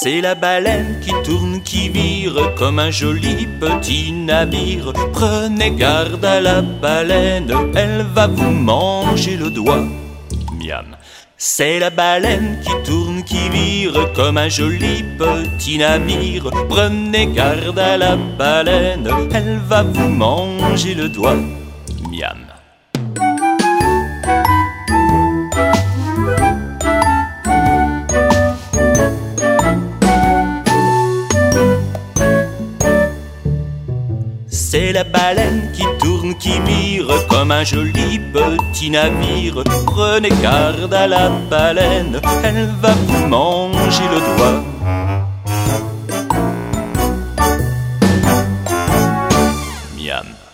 C'est la baleine qui vire comme un joli petit navire. Prenez garde à la baleine, elle va vous manger le doigt. Miam. C'est la baleine qui vire comme un joli petit navire. Prenez garde à la baleine, elle va vous manger le doigt. Miam. C'est la baleine qui vire comme un joli petit navire. Prenez garde à la baleine, elle va vous manger le doigt. Miam.